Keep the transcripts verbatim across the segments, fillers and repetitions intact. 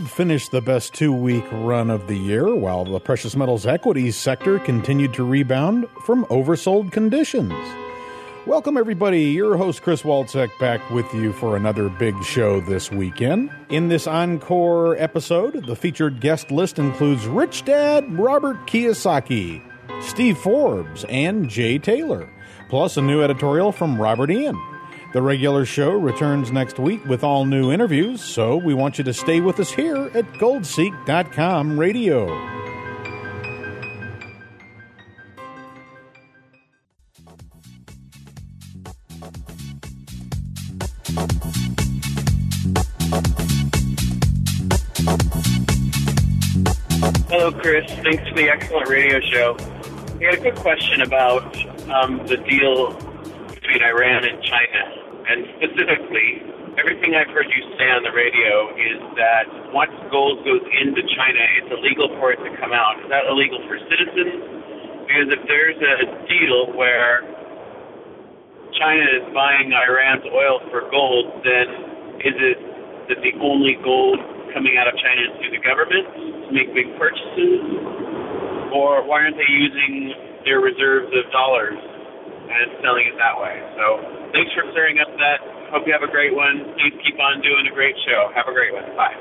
Gold finished the best two-week run of the year, while the precious metals equities sector continued to rebound from oversold conditions. Welcome, everybody. Your host, Chris Walczek, back with you for another big show this weekend. In this encore episode, the featured guest list includes Rich Dad Robert Kiyosaki, Steve Forbes, and Jay Taylor, plus a new editorial from Robert Ian. The regular show returns next week with all new interviews, so we want you to stay with us here at gold seek dot com radio. Hello, Chris. Thanks for the excellent radio show. I had a quick question about um, the deal between Iran and China. And specifically, everything I've heard you say on the radio is that once gold goes into China, it's illegal for it to come out. Is that illegal for citizens? Because if there's a deal where China is buying Iran's oil for gold, then is it that the only gold coming out of China is through the government to make big purchases? Or why aren't they using their reserves of dollars and selling it that way? So thanks for clearing up that. Hope you have a great one. Please keep on doing a great show. Have a great one. Bye.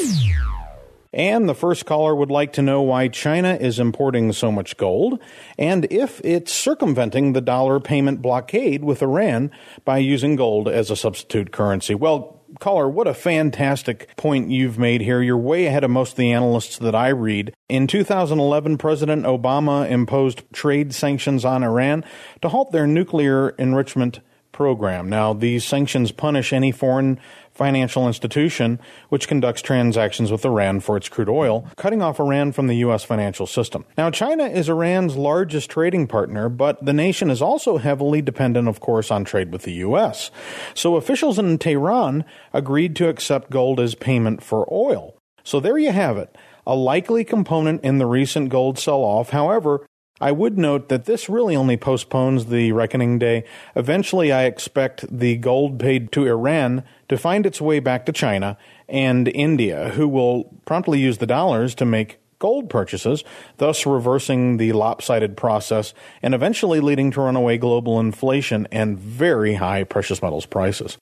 And the first caller would like to know why China is importing so much gold and if it's circumventing the dollar payment blockade with Iran by using gold as a substitute currency. Well, caller, what a fantastic point you've made here. You're way ahead of most of the analysts that I read. In two thousand eleven, President Obama imposed trade sanctions on Iran to halt their nuclear enrichment program. Now, these sanctions punish any foreign financial institution which conducts transactions with Iran for its crude oil, cutting off Iran from the U S financial system. Now, China is Iran's largest trading partner, but the nation is also heavily dependent, of course, on trade with the U S. So officials in Tehran agreed to accept gold as payment for oil. So there you have it, a likely component in the recent gold sell-off. However, I would note that this really only postpones the reckoning day. Eventually, I expect the gold paid to Iran to find its way back to China and India, who will promptly use the dollars to make gold purchases, thus reversing the lopsided process and eventually leading to runaway global inflation and very high precious metals prices.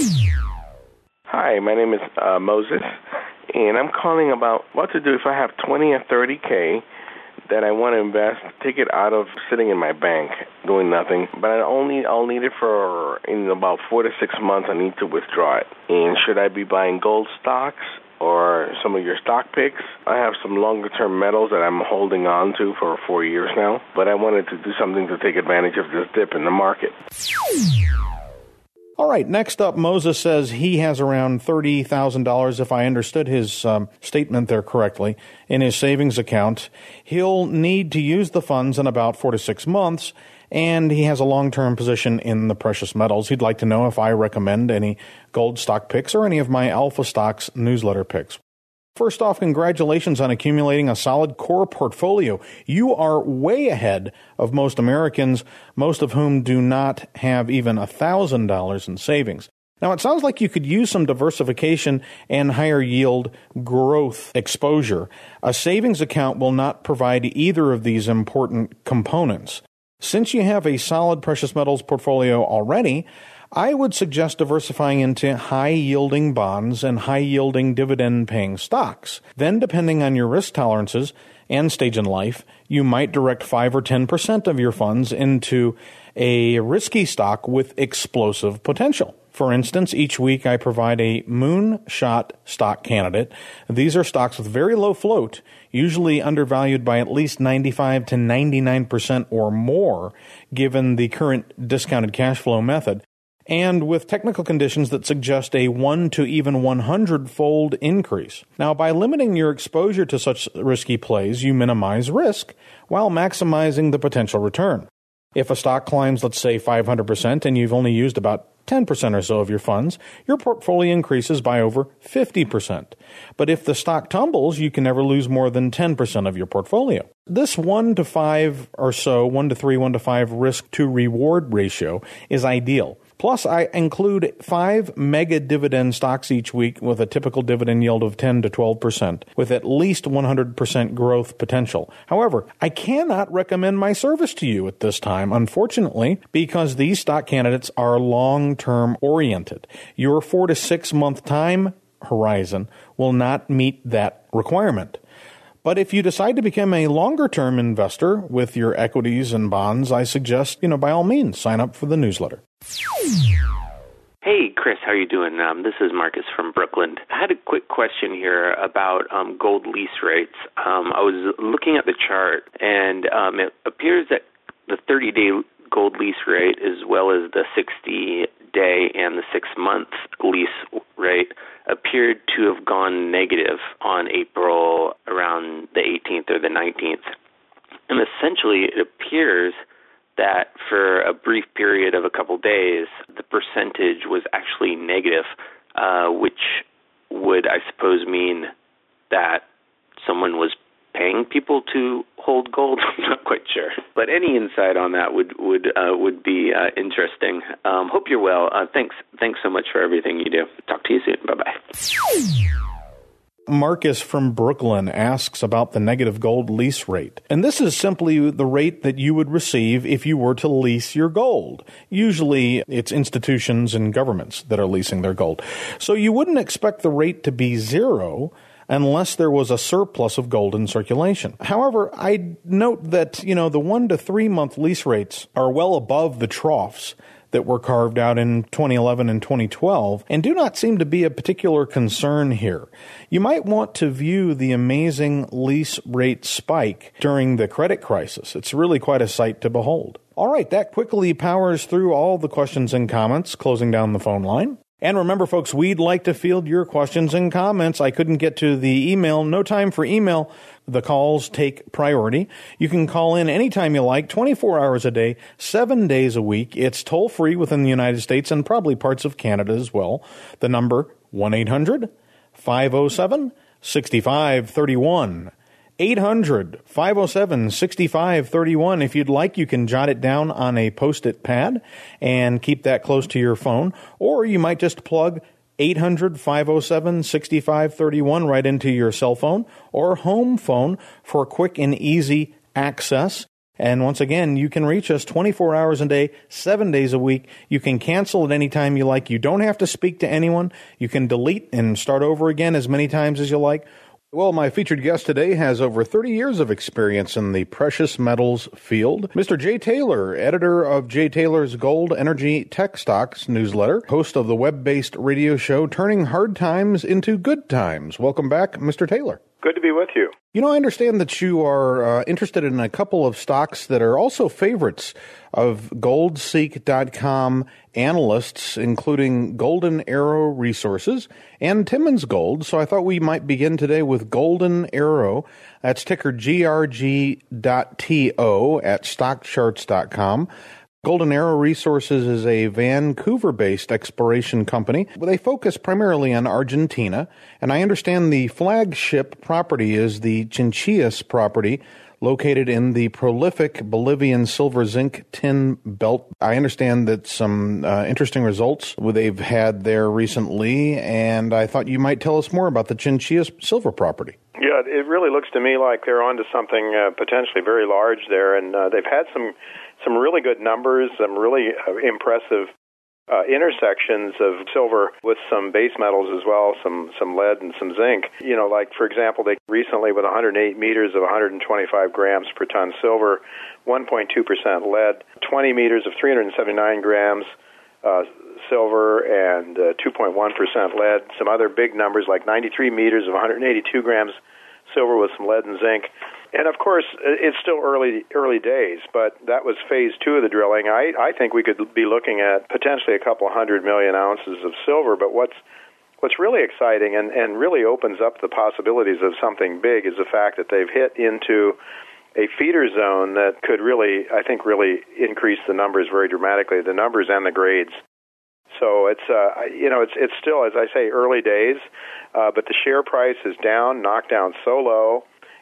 Hi, my name is uh, Moses, and I'm calling about what to do if I have twenty or thirty K that I want to invest, take it out of sitting in my bank doing nothing, but I only I'll need it for in about four to six months. I need to withdraw it. And should I be buying gold stocks or some of your stock picks? I have some longer term metals that I'm holding on to for four years now, but I wanted to do something to take advantage of this dip in the market. All right, next up, Moses says he has around thirty thousand dollars, if I understood his um, statement there correctly, in his savings account. He'll need to use the funds in about four to six months, and he has a long-term position in the precious metals. He'd like to know if I recommend any gold stock picks or any of my Alpha Stocks newsletter picks. First off, congratulations on accumulating a solid core portfolio. You are way ahead of most Americans, most of whom do not have even one thousand dollars in savings. Now, it sounds like you could use some diversification and higher yield growth exposure. A savings account will not provide either of these important components. Since you have a solid precious metals portfolio already, I would suggest diversifying into high-yielding bonds and high-yielding dividend-paying stocks. Then, depending on your risk tolerances and stage in life, you might direct five or ten percent of your funds into a risky stock with explosive potential. For instance, each week I provide a moonshot stock candidate. These are stocks with very low float, usually undervalued by at least ninety-five to ninety-nine percent or more, given the current discounted cash flow method, and with technical conditions that suggest a one to even one hundred fold increase. Now, by limiting your exposure to such risky plays, you minimize risk while maximizing the potential return. If a stock climbs, let's say, five hundred percent and you've only used about ten percent or so of your funds, your portfolio increases by over fifty percent. But if the stock tumbles, you can never lose more than ten percent of your portfolio. This one to five or so, one to three, one to five risk to reward ratio is ideal. Plus, I include five mega dividend stocks each week with a typical dividend yield of ten to twelve percent, with at least one hundred percent growth potential. However, I cannot recommend my service to you at this time, unfortunately, because these stock candidates are long-term oriented. Your four to six month time horizon will not meet that requirement. But if you decide to become a longer-term investor with your equities and bonds, I suggest, you know, by all means, sign up for the newsletter. Hey, Chris, how are you doing? Um, this is Marcus from Brooklyn. I had a quick question here about um, gold lease rates. Um, I was looking at the chart, and um, it appears that the thirty-day gold lease rate, as well as the sixty-day and the six-month lease rate, appeared to have gone negative on April around the eighteenth or the nineteenth. And essentially, it appears that for a brief period of a couple days, the percentage was actually negative, uh, which would, I suppose, mean that someone was paying people to hold gold. I'm not quite sure, but any insight on that would would uh, would be uh, interesting. Um, hope you're well. Uh, thanks, thanks so much for everything you do. Talk to you soon. Bye bye. Marcus from Brooklyn asks about the negative gold lease rate. And this is simply the rate that you would receive if you were to lease your gold. Usually it's institutions and governments that are leasing their gold. So you wouldn't expect the rate to be zero unless there was a surplus of gold in circulation. However, I note that, you know, the one to three month lease rates are well above the troughs that were carved out in twenty eleven and twenty twelve and do not seem to be a particular concern here. You might want to view the amazing lease rate spike during the credit crisis. It's really quite a sight to behold. All right, that quickly powers through all the questions and comments, closing down the phone line. And remember, folks, we'd like to field your questions and comments. I couldn't get to the email. No time for email. The calls take priority. You can call in anytime you like, twenty-four hours a day, seven days a week. It's toll-free within the United States and probably parts of Canada as well. The number, one eight hundred five oh seven six five three one. eight hundred five oh seven six five three one. If you'd like, you can jot it down on a Post-it pad and keep that close to your phone. Or you might just plug eight hundred five oh seven six five three one right into your cell phone or home phone for quick and easy access. And once again, you can reach us twenty-four hours a day, seven days a week. You can cancel at any time you like. You don't have to speak to anyone. You can delete and start over again as many times as you like. Well, my featured guest today has over thirty years of experience in the precious metals field. Mister Jay Taylor, editor of Jay Taylor's Gold Energy Tech Stocks newsletter, host of the web-based radio show Turning Hard Times into Good Times. Welcome back, Mister Taylor. Good to be with you. You know, I understand that you are uh, interested in a couple of stocks that are also favorites of gold seek dot com analysts, including Golden Arrow Resources and Timmins Gold. So I thought we might begin today with Golden Arrow. That's ticker G R G dot T O at stock charts dot com. Golden Arrow Resources is a Vancouver-based exploration company. They focus primarily on Argentina, and I understand the flagship property is the Chinchillas property, located in the prolific Bolivian silver-zinc tin belt. I understand that some uh, interesting results they've had there recently, and I thought you might tell us more about the Chinchillas silver property. Yeah, it really looks to me like they're onto something uh, potentially very large there, and uh, they've had some some really good numbers, some really uh, impressive uh, intersections of silver with some base metals as well, some some lead and some zinc. You know, like, for example, they recently with one hundred eight meters of one hundred twenty-five grams per ton silver, one point two percent lead, twenty meters of three hundred seventy-nine grams uh, silver, and uh, two point one percent lead. Some other big numbers like ninety-three meters of one hundred eighty-two grams silver with some lead and zinc. And, of course, it's still early early days, but that was phase two of the drilling. I, I think we could be looking at potentially a couple hundred million ounces of silver, but what's what's really exciting and, and really opens up the possibilities of something big is the fact that they've hit into a feeder zone that could really, I think, really increase the numbers very dramatically, the numbers and the grades. So it's, uh, you know, it's it's still, as I say, early days, uh, but the share price is down, knocked down so low.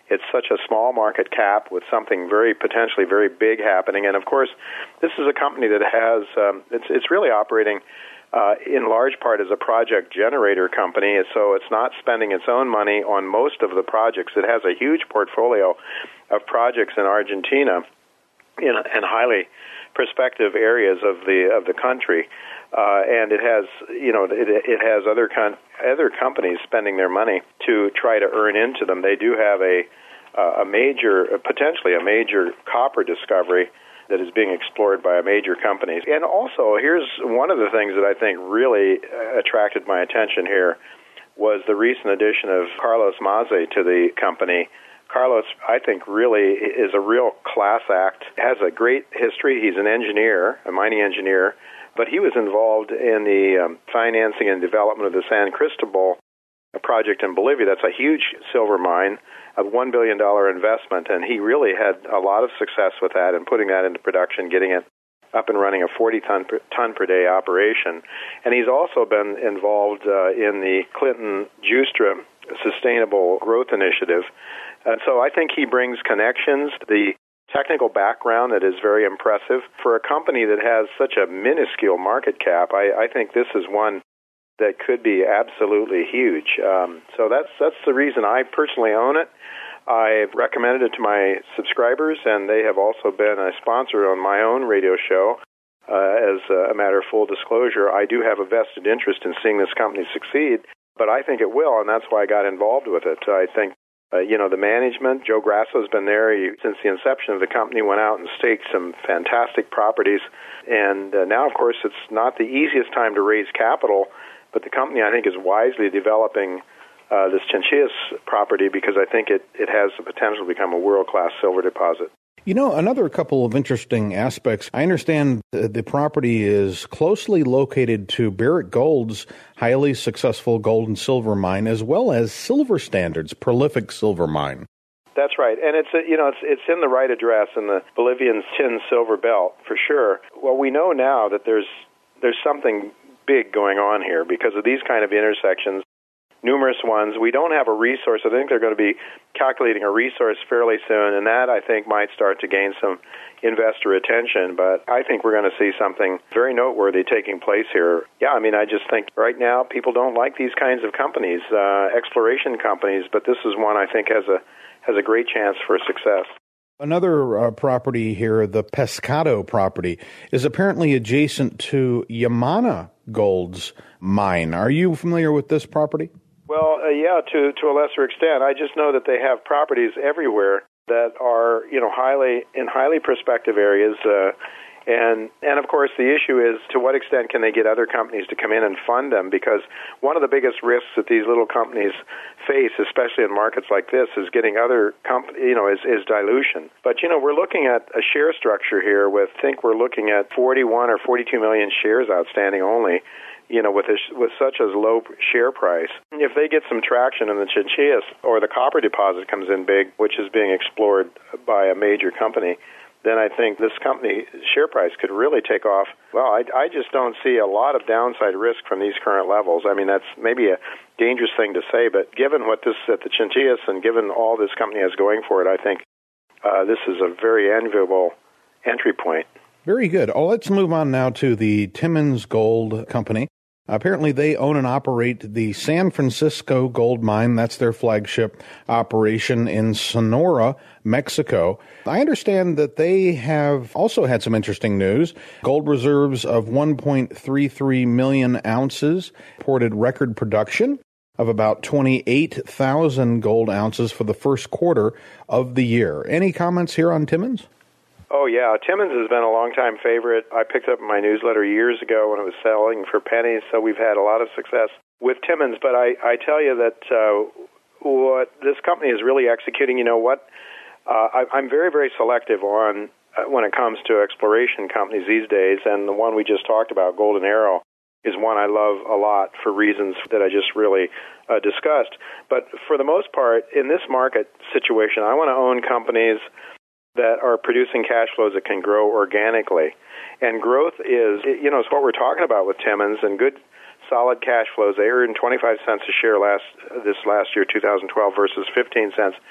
It's such a small market cap with something very potentially very big happening. And, of course, this is a company that has, um, it's, it's really operating uh, in large part as a project generator company. So it's not spending its own money on most of the projects. It has a huge portfolio of projects in Argentina in, in highly prospective areas of the of the country. Uh, and it has, you know, it, it has other con- other companies spending their money to try to earn into them. They do have a uh, a major, potentially a major copper discovery that is being explored by a major company. And also, here's one of the things that I think really attracted my attention here was the recent addition of Carlos Maze to the company. Carlos, I think, really is a real class act, has a great history. He's an engineer, a mining engineer, but he was involved in the um, financing and development of the San Cristobal project in Bolivia. That's a huge silver mine, a one billion dollars investment, and he really had a lot of success with that and putting that into production, getting it up and running, a forty ton per, ton per day operation. And he's also been involved uh, in the Clinton-Justra Sustainable Growth Initiative. And so I think he brings connections, the technical background that is very impressive. For a company that has such a minuscule market cap, I, I think this is one that could be absolutely huge. Um, so that's that's the reason I personally own it. I've recommended it to my subscribers, and they have also been a sponsor on my own radio show. Uh, as a matter of full disclosure, I do have a vested interest in seeing this company succeed, but I think it will, and that's why I got involved with it. I think Uh, you know, the management, Joe Grasso's been there he, since the inception of the company, went out and staked some fantastic properties. And uh, now, of course, it's not the easiest time to raise capital, but the company, I think, is wisely developing uh, this Chinchillas property because I think it, it has the potential to become a world-class silver deposit. You know, another couple of interesting aspects. I understand the, the property is closely located to Barrick Gold's highly successful gold and silver mine, as well as Silver Standard's prolific silver mine. That's right, and it's you know it's it's in the right address in the Bolivian tin silver belt for sure. Well, we know now that there's there's something big going on here because of these kind of intersections. Numerous ones. We don't have a resource. I think they're going to be calculating a resource fairly soon, and that, I think, might start to gain some investor attention. But I think we're going to see something very noteworthy taking place here. Yeah, I mean, I just think right now people don't like these kinds of companies, uh, exploration companies, but this is one I think has a has a great chance for success. Another uh, property here, the Pescado property, is apparently adjacent to Yamana Gold's mine. Are you familiar with this property? Well, uh, yeah, to to a lesser extent. I just know that they have properties everywhere that are, you know, highly in highly prospective areas. Uh, and and of course, the issue is to what extent can they get other companies to come in and fund them? Because one of the biggest risks that these little companies face, especially in markets like this, is getting other comp- you know, is, is dilution. But you know, we're looking at a share structure here with, I think we're looking at forty-one or forty-two million shares outstanding only. You know, with a, with such a low share price, if they get some traction and the Chinchillas or the copper deposit comes in big, which is being explored by a major company, then I think this company share price could really take off. Well, I, I just don't see a lot of downside risk from these current levels. I mean, that's maybe a dangerous thing to say, but given what this at the Chinchillas and given all this company has going for it, I think uh, this is a very enviable entry point. Very good. Oh, let's move on now to the Timmins Gold Company. Apparently, they own and operate the San Francisco Gold Mine. That's their flagship operation in Sonora, Mexico. I understand that they have also had some interesting news. Gold reserves of one point three three million ounces, reported record production of about twenty-eight thousand gold ounces for the first quarter of the year. Any comments here on Timmins? Oh, yeah. Timmins has been a long-time favorite. I picked up my newsletter years ago when it was selling for pennies, so we've had a lot of success with Timmins. But I, I tell you that uh, what this company is really executing, you know what, uh, I, I'm very, very selective on uh, when it comes to exploration companies these days, and the one we just talked about, Golden Arrow, is one I love a lot for reasons that I just really uh, discussed. But for the most part, in this market situation, I want to own companies that are producing cash flows that can grow organically. And growth is, you know, it's what we're talking about with Timmins and good, solid cash flows. They earned twenty-five cents a share last this last year, two thousand twelve, versus fifteen cents,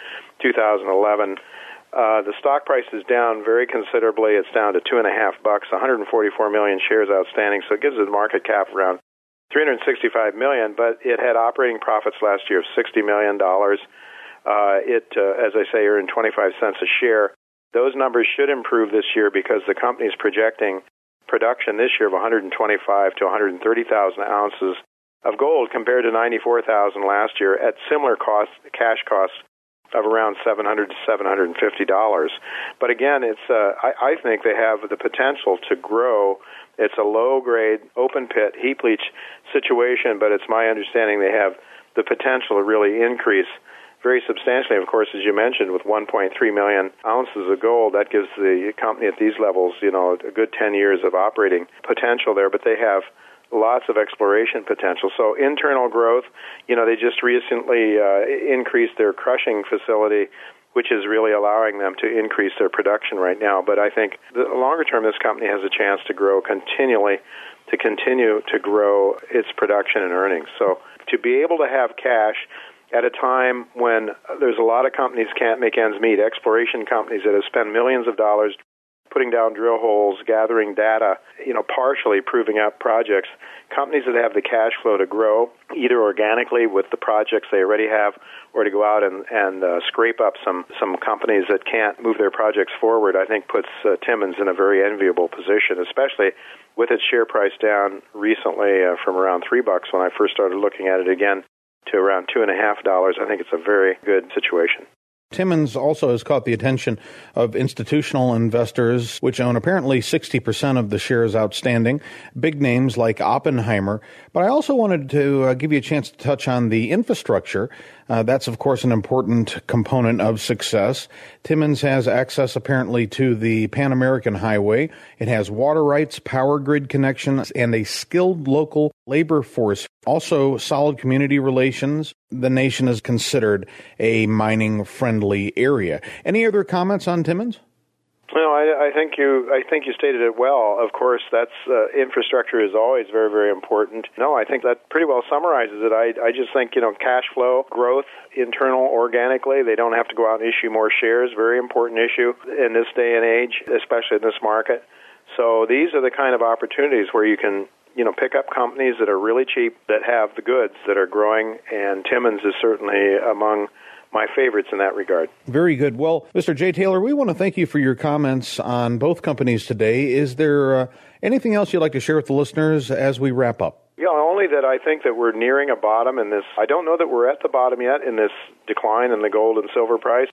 two thousand eleven. Uh, the stock price is down very considerably. It's down to two and a half bucks, one hundred forty-four million shares outstanding, so it gives it a market cap around three hundred sixty-five million dollars, but it had operating profits last year of sixty million dollars. Uh, it, uh, as I say, earned twenty-five cents a share. Those numbers should improve this year because the company is projecting production this year of one hundred twenty-five to one hundred thirty thousand ounces of gold compared to ninety-four thousand last year at similar cost, cash costs of around seven hundred to seven hundred fifty dollars. But again, it's uh, I, I think they have the potential to grow. It's a low-grade, open-pit, heap leach situation, but it's my understanding they have the potential to really increase very substantially. Of course, as you mentioned, with one point three million ounces of gold, that gives the company at these levels, you know, a good ten years of operating potential there. But they have lots of exploration potential. So internal growth, you know, they just recently uh, increased their crushing facility, which is really allowing them to increase their production right now. But I think the longer term, this company has a chance to grow continually, to continue to grow its production and earnings. So to be able to have cash at a time when there's a lot of companies can't make ends meet, exploration companies that have spent millions of dollars putting down drill holes, gathering data, you know, partially proving up projects, companies that have the cash flow to grow, either organically with the projects they already have, or to go out and, and uh, scrape up some, some companies that can't move their projects forward, I think puts uh, Timmins in a very enviable position, especially with its share price down recently uh, from around three bucks when I first started looking at it again to around two and a half dollars. I think it's a very good situation. Timmins also has caught the attention of institutional investors, which own apparently sixty percent of the shares outstanding, big names like Oppenheimer. But I also wanted to uh, give you a chance to touch on the infrastructure. Uh, that's, of course, an important component of success. Timmins has access, apparently, to the Pan American Highway. It has water rights, power grid connections, and a skilled local labor force. Also, solid community relations. The nation is considered a mining-friendly area. Any other comments on Timmins? No, I, I think you. I think you stated it well. Of course, that's uh, infrastructure is always very, very important. No, I think that pretty well summarizes it. I, I just think you know, cash flow, growth, internal, organically. They don't have to go out and issue more shares. Very important issue in this day and age, especially in this market. So these are the kind of opportunities where you can, you know, pick up companies that are really cheap, that have the goods, that are growing, and Timmins is certainly among my favorites in that regard. Very good. Well, Mister Jay Taylor, we want to thank you for your comments on both companies today. Is there uh, anything else you'd like to share with the listeners as we wrap up? Yeah, only that I think that we're nearing a bottom in this. I don't know that we're at the bottom yet in this decline in the gold and silver price.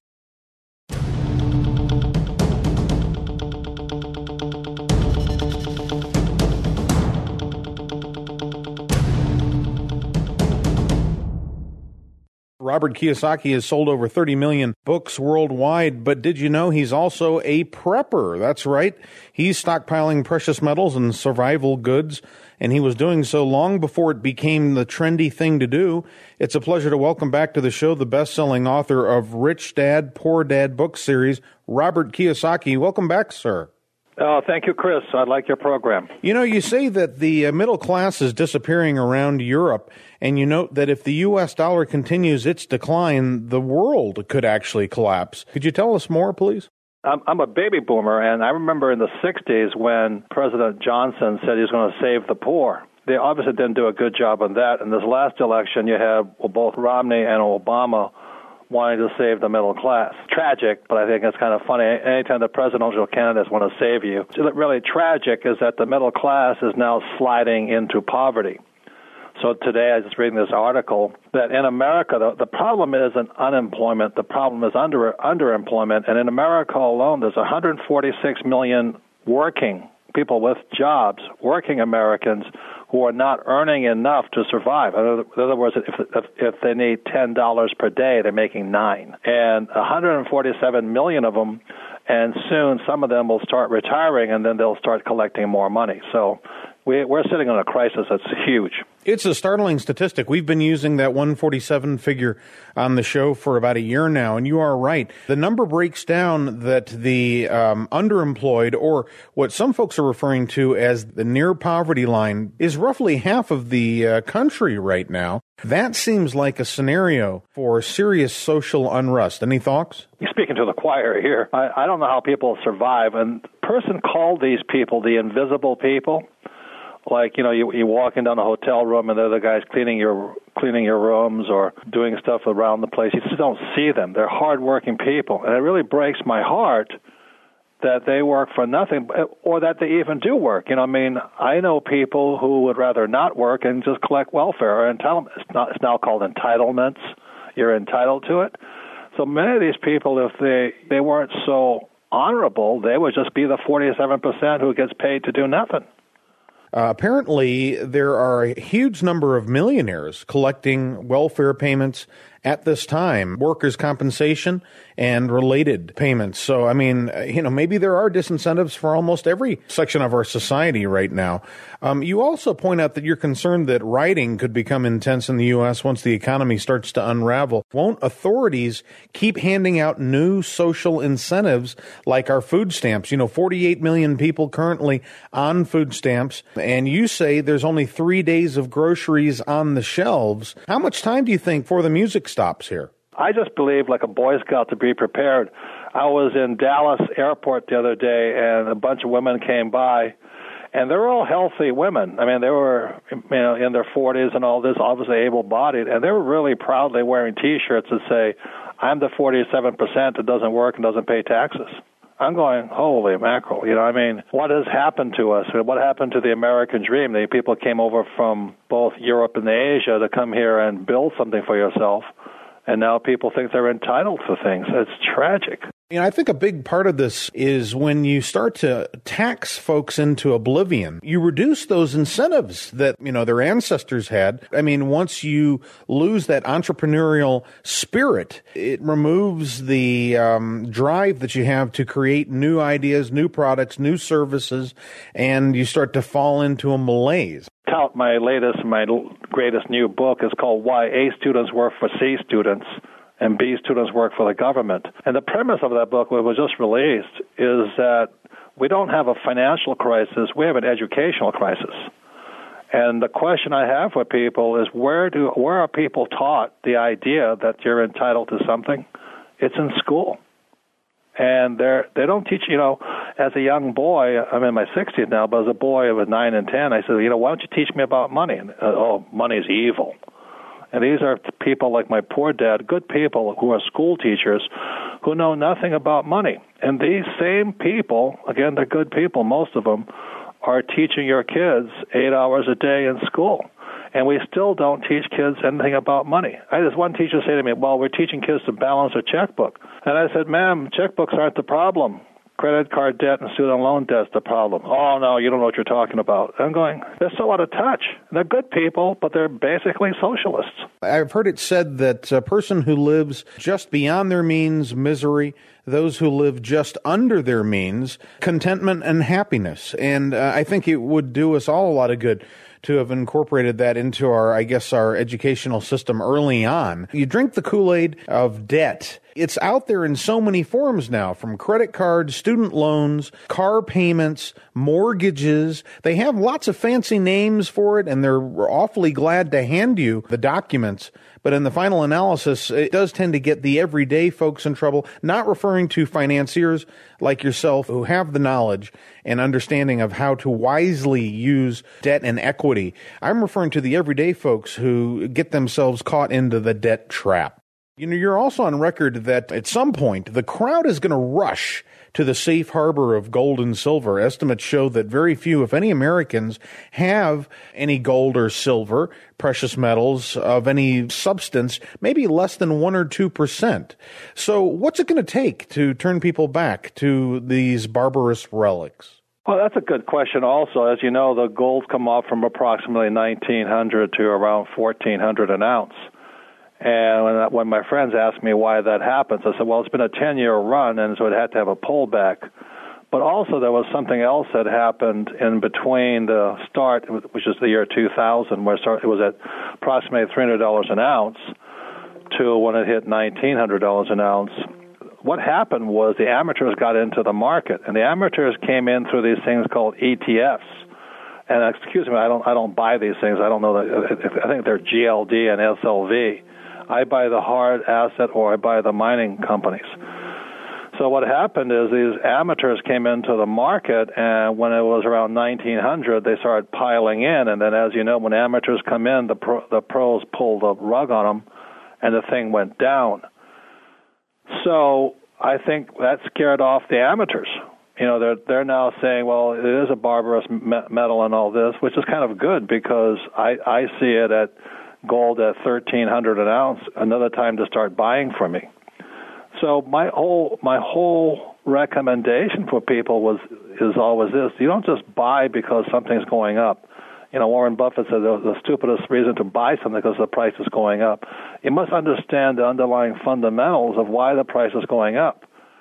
Robert Kiyosaki has sold over thirty million books worldwide, but did you know he's also a prepper? That's right. He's stockpiling precious metals and survival goods, and he was doing so long before it became the trendy thing to do. It's a pleasure to welcome back to the show the best-selling author of Rich Dad, Poor Dad book series, Robert Kiyosaki. Welcome back, sir. Oh, thank you, Chris. I like your program. You know, you say that the uh, middle class is disappearing around Europe, and you note that if the U S dollar continues its decline, the world could actually collapse. Could you tell us more, please? I'm, I'm a baby boomer, and I remember in the sixties when President Johnson said he was going to save the poor. They obviously didn't do a good job on that. In this last election, you have well, both Romney and Obama wanting to save the middle class. Tragic, but I think it's kind of funny. Anytime the presidential candidates want to save you. What's really tragic is that the middle class is now sliding into poverty. So today I was just reading this article that in America, the, the problem isn't unemployment. The problem is under underemployment. And in America alone, there's one hundred forty-six million working people with jobs, working Americans who are not earning enough to survive. In other, in other words, if, if if they need ten dollars per day, they're making nine. And one hundred forty-seven million of them, and soon some of them will start retiring, and then they'll start collecting more money. So we, we're sitting in a crisis that's huge. It's a startling statistic. We've been using that one forty-seven figure on the show for about a year now, and you are right. The number breaks down that the um, underemployed, or what some folks are referring to as the near poverty line, is roughly half of the uh, country right now. That seems like a scenario for serious social unrest. Any thoughts? You're speaking to the choir here. I, I don't know how people survive, and the person called these people the invisible people. Like, you know, you, you walk in down a hotel room and they're the guys cleaning your cleaning your rooms or doing stuff around the place. You just don't see them. They're hardworking people. And it really breaks my heart that they work for nothing or that they even do work. You know, I mean, I know people who would rather not work and just collect welfare or entitlements. It's, not, it's now called entitlements. You're entitled to it. So many of these people, if they, they weren't so honorable, they would just be the forty-seven percent who gets paid to do nothing. Uh, apparently, there are a huge number of millionaires collecting welfare payments at this time, workers' compensation and related payments. So, I mean, you know, maybe there are disincentives for almost every section of our society right now. Um, you also point out that you're concerned that rioting could become intense in the U S once the economy starts to unravel. Won't authorities keep handing out new social incentives like our food stamps? You know, forty-eight million people currently on food stamps, and you say there's only three days of groceries on the shelves. How much time do you think for the music stops here? I just believe, like a Boy Scout, to be prepared. I was in Dallas Airport the other day, and a bunch of women came by, and they're all healthy women. I mean, they were, you know, in their forties and all this, obviously able-bodied, and they were really proudly wearing T-shirts that say, "I'm the forty-seven percent that doesn't work and doesn't pay taxes." I'm going, holy mackerel, you know, I mean, what has happened to us? What happened to the American dream? The people came over from both Europe and Asia to come here and build something for yourself, and now people think they're entitled to things. It's tragic. You know, I think a big part of this is when you start to tax folks into oblivion, you reduce those incentives that, you know, their ancestors had. I mean, once you lose that entrepreneurial spirit, it removes the um, drive that you have to create new ideas, new products, new services, and you start to fall into a malaise. My latest, my greatest new book is called Why A Students Work for C Students and B Students Work for the Government. And the premise of that book, which was just released, is that we don't have a financial crisis, we have an educational crisis. And the question I have for people is, where do where are people taught the idea that you're entitled to something? It's in school. And they're, they don't teach, you know, as a young boy, I'm in my sixties now, but as a boy of nine and ten, I said, you know, why don't you teach me about money? And, uh, oh, money's evil. And these are people like my poor dad, good people who are school teachers who know nothing about money. And these same people, again, they're good people, most of them, are teaching your kids eight hours a day in school. And we still don't teach kids anything about money. I had this one teacher say to me, well, we're teaching kids to balance a checkbook. And I said, ma'am, checkbooks aren't the problem. Credit card debt and student loan debt's the problem. Oh, no, you don't know what you're talking about. I'm going, they're so out of touch. They're good people, but they're basically socialists. I've heard it said that a person who lives just beyond their means, misery, those who live just under their means, contentment and happiness. And uh, I think it would do us all a lot of good to have incorporated that into our, I guess, our educational system early on. You drink the Kool-Aid of debt. It's out there in so many forms now, from credit cards, student loans, car payments, mortgages. They have lots of fancy names for it, and they're awfully glad to hand you the documents. But in the final analysis, it does tend to get the everyday folks in trouble, not referring to financiers like yourself who have the knowledge and understanding of how to wisely use debt and equity. I'm referring to the everyday folks who get themselves caught into the debt trap. You know, you're also on record that at some point the crowd is going to rush to the safe harbor of gold and silver. Estimates show that very few, if any, Americans have any gold or silver, precious metals of any substance, maybe less than one or two percent. So what's it going to take to turn people back to these barbarous relics? Well, that's a good question also. As you know, the gold's come off from approximately nineteen hundred to around fourteen hundred an ounce. And when, when my friends asked me why that happens, I said, well, it's been a ten-year run, and so it had to have a pullback. But also there was something else that happened in between the start, which is the year two thousand, where it was at approximately three hundred dollars an ounce, to when it hit nineteen hundred dollars an ounce. What happened was the amateurs got into the market, and the amateurs came in through these things called E T Fs. And excuse me, I don't I don't buy these things. I don't know that. I think they're G L D and S L V. I buy the hard asset or I buy the mining companies. So what happened is these amateurs came into the market, and when it was around nineteen hundred, they started piling in. And then, as you know, when amateurs come in, the pro, the pros pulled the rug on them, and the thing went down. So I think that scared off the amateurs. You know, they're they're now saying, well, it is a barbarous metal and all this, which is kind of good because I, I see it at gold at thirteen hundred an ounce, another time to start buying for me. So my whole my whole recommendation for people was is always this: you don't just buy because something's going up. You know, Warren Buffett said the, the stupidest reason to buy something because the price is going up. You must understand the underlying fundamentals of why the price is going up.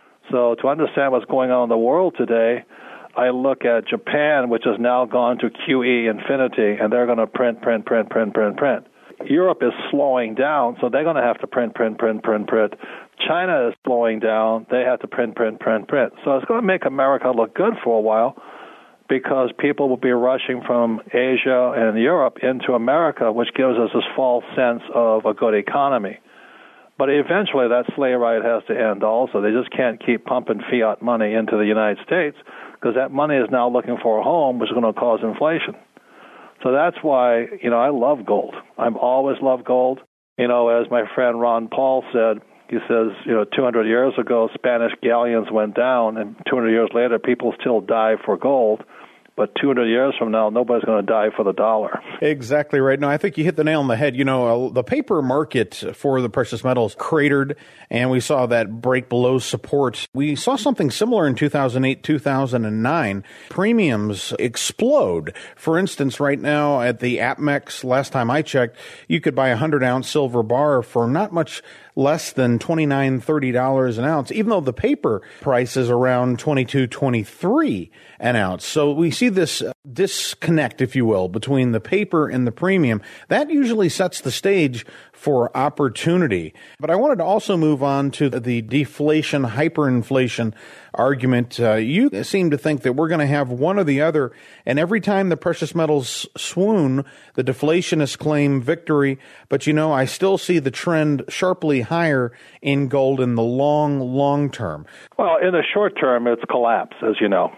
So to understand what's going on in the world today, I look at Japan, which has now gone to Q E infinity, and they're going to print, print, print, print, print, print. Europe is slowing down, so they're going to have to print, print, print, print, print. China is slowing down. They have to print, print, print, print. So it's going to make America look good for a while, because people will be rushing from Asia and Europe into America, which gives us this false sense of a good economy. But eventually that sleigh ride has to end also. They just can't keep pumping fiat money into the United States because that money is now looking for a home, which is going to cause inflation. So that's why, you know, I love gold. I've always loved gold. You know, as my friend Ron Paul said, he says, you know, two hundred years ago, Spanish galleons went down, and two hundred years later, people still die for gold. But two hundred years from now, nobody's going to die for the dollar. Exactly right. No, I think you hit the nail on the head. You know, uh, the paper market for the precious metals cratered, and we saw that break below support. We saw something similar in two thousand eight, two thousand nine. Premiums explode. For instance, right now at the APMEX, last time I checked, you could buy a one hundred ounce silver bar for not much less than twenty-nine dollars, thirty dollars an ounce, even though the paper price is around twenty-two, twenty-three an ounce. So we see this disconnect, if you will, between the paper and the premium. That usually sets the stage for opportunity. But I wanted to also move on to the deflation, hyperinflation argument. Uh, you seem to think that we're going to have one or the other, and every time the precious metals swoon, the deflationists claim victory. But, you know, I still see the trend sharply higher in gold in the long, long term. Well, in the short term, it's collapse, as you know.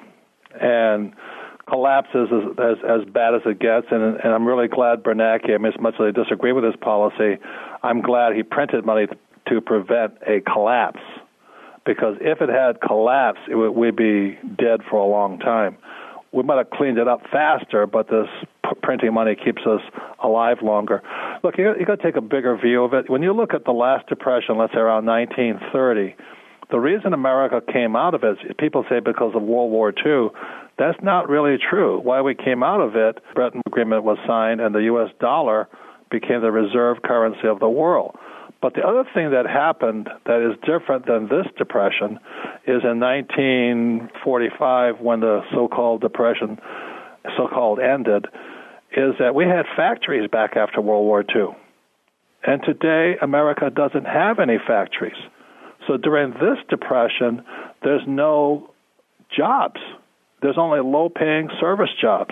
And collapse is as, as, as bad as it gets, and, and I'm really glad Bernanke, I mean, as much as I disagree with his policy, I'm glad he printed money to prevent a collapse. Because if it had collapsed, it would, we'd be dead for a long time. We might have cleaned it up faster, but this p- printing money keeps us alive longer. Look, you you got to take a bigger view of it. When you look at the last depression, let's say around nineteen thirty, the reason America came out of it, people say because of World War Two. That's not really true. Why we came out of it, the Bretton Agreement was signed, and the U S dollar became the reserve currency of the world. But the other thing that happened that is different than this depression is in nineteen forty-five, when the so-called depression, so-called ended, is that we had factories back after World War Two. And today, America doesn't have any factories. So during this depression, there's no jobs. There's only low-paying service jobs.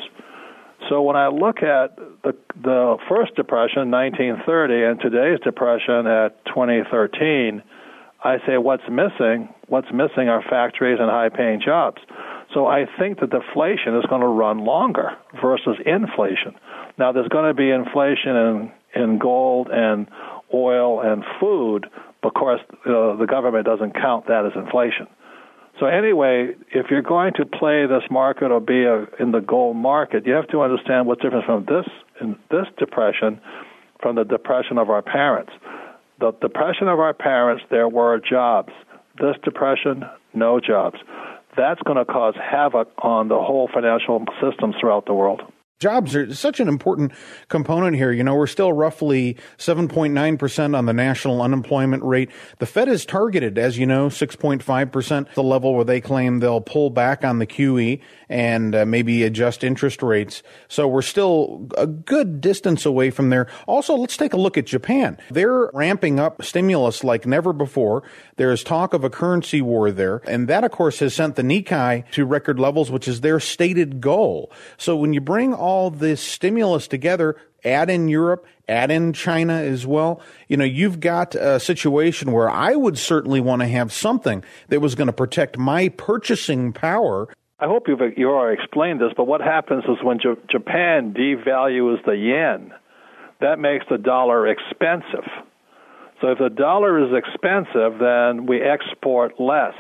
So when I look at the the first depression, nineteen thirty, and today's depression at twenty thirteen, I say what's missing? What's missing are factories and high-paying jobs. So I think the deflation is going to run longer versus inflation. Now, there's going to be inflation in, in gold and oil and food, but of course, uh, the government doesn't count that as inflation. So anyway, if you're going to play this market or be a, in the gold market, you have to understand what's different from this in this depression from the depression of our parents. The depression of our parents, there were jobs. This depression, no jobs. That's going to cause havoc on the whole financial systems throughout the world. Jobs are such an important component here. You know, we're still roughly seven point nine percent on the national unemployment rate. The Fed is targeted, as you know, six point five percent, the level where they claim they'll pull back on the Q E and uh, maybe adjust interest rates. So we're still a good distance away from there. Also, let's take a look at Japan. They're ramping up stimulus like never before. There's talk of a currency war there. And that, of course, has sent the Nikkei to record levels, which is their stated goal. So when you bring all this stimulus together, add in Europe, add in China as well, you know, you've got a situation where I would certainly want to have something that was going to protect my purchasing power. I hope you've you already explained this, but what happens is when J- Japan devalues the yen, that makes the dollar expensive. So if the dollar is expensive, then we export less.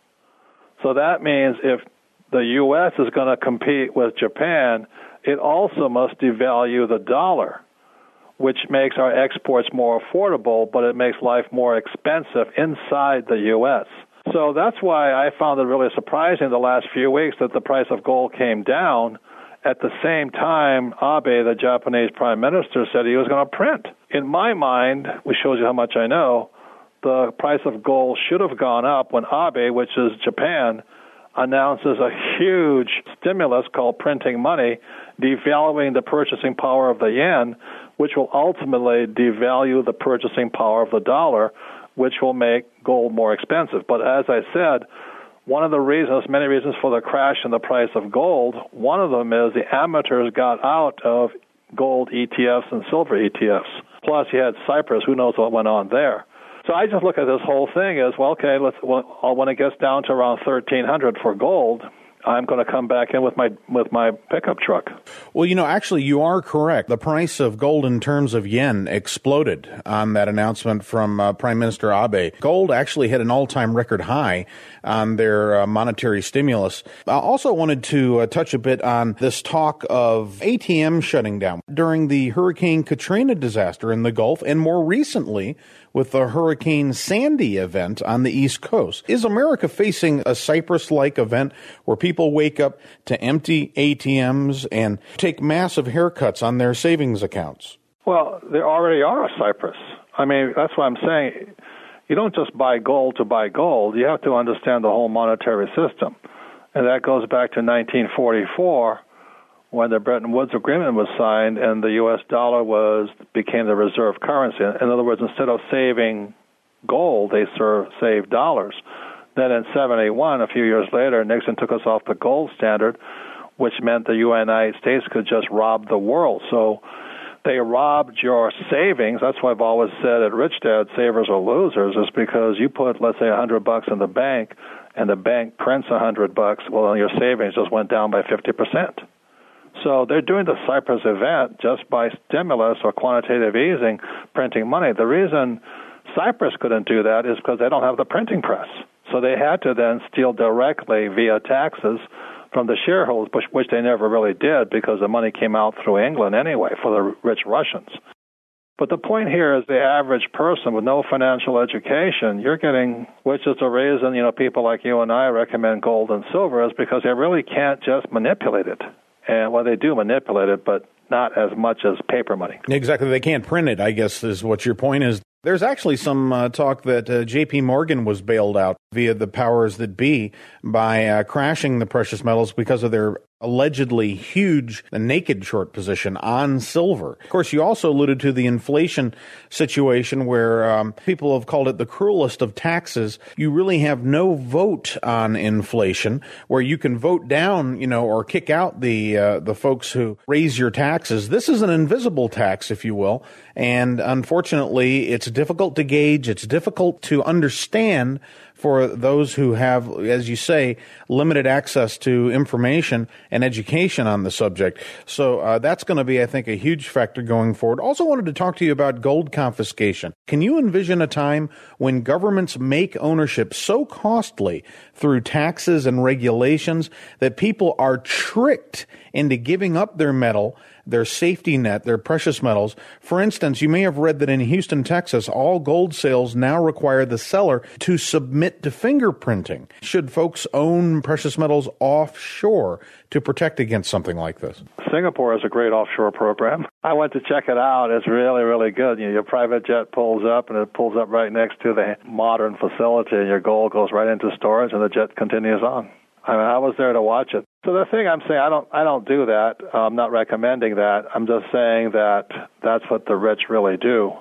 So that means if the U S is going to compete with Japan, it also must devalue the dollar, which makes our exports more affordable, but it makes life more expensive inside the U S. So that's why I found it really surprising the last few weeks that the price of gold came down. At the same time, Abe, the Japanese prime minister, said he was going to print. In my mind, which shows you how much I know, the price of gold should have gone up when Abe, which is Japan, announces a huge stimulus called printing money, devaluing the purchasing power of the yen, which will ultimately devalue the purchasing power of the dollar, which will make gold more expensive. But as I said, one of the reasons, many reasons for the crash in the price of gold, one of them is the amateurs got out of gold E T Fs and silver E T Fs. Plus, you had Cyprus. Who knows what went on there? So I just look at this whole thing as, well, okay, let's, well, when it gets down to around thirteen hundred for gold, I'm going to come back in with my with my pickup truck. Well, you know, actually, you are correct. The price of gold in terms of yen exploded on that announcement from uh, Prime Minister Abe. Gold actually hit an all-time record high on their uh, monetary stimulus. I also wanted to uh, touch a bit on this talk of A T M shutting down during the Hurricane Katrina disaster in the Gulf, and more recently with the Hurricane Sandy event on the East Coast. Is America facing a Cyprus-like event where people wake up to empty A T Ms and take massive haircuts on their savings accounts? Well, there already are a Cyprus. I mean, that's what I'm saying. You don't just buy gold to buy gold. You have to understand the whole monetary system. And that goes back to nineteen forty-four, when the Bretton Woods Agreement was signed and the U S dollar was became the reserve currency. In other words, instead of saving gold, they serve, saved dollars. Then in seventy-one, a few years later, Nixon took us off the gold standard, which meant the United States could just rob the world. So they robbed your savings. That's why I've always said at Rich Dad, savers are losers, is because you put, let's say, a hundred bucks in the bank, and the bank prints a hundred bucks. Well, your savings just went down by fifty percent. So they're doing the Cyprus event just by stimulus or quantitative easing, printing money. The reason Cyprus couldn't do that is because they don't have the printing press. So they had to then steal directly via taxes from the shareholders, which they never really did because the money came out through England anyway for the rich Russians. But the point here is the average person with no financial education, you're getting, which is the reason, you know, people like you and I recommend gold and silver, is because they really can't just manipulate it. And, well, they do manipulate it, but not as much as paper money. Exactly. They can't print it, I guess, is what your point is. There's actually some uh, talk that uh, J P Morgan was bailed out via the powers that be by uh, crashing the precious metals because of their allegedly huge naked short position on silver. Of course, you also alluded to the inflation situation where um, people have called it the cruelest of taxes. You really have no vote on inflation, where you can vote down, you know, or kick out the uh, the folks who raise your taxes. This is an invisible tax, if you will, and unfortunately, it's difficult to gauge. It's difficult to understand for those who have, as you say, limited access to information and education on the subject. So uh, that's going to be, I think, a huge factor going forward. Also wanted to talk to you about gold confiscation. Can you envision a time when governments make ownership so costly through taxes and regulations that people are tricked into giving up their metal their safety net, their precious metals. For instance, you may have read that in Houston, Texas, all gold sales now require the seller to submit to fingerprinting. Should folks own precious metals offshore to protect against something like this? Singapore is a great offshore program. I went to check it out. It's really, really good. You know, your private jet pulls up, and it pulls up right next to the modern facility, and your gold goes right into storage, and the jet continues on. I mean, I was there to watch it. So the thing I'm saying, I don't, I don't do that. I'm not recommending that. I'm just saying that that's what the rich really do.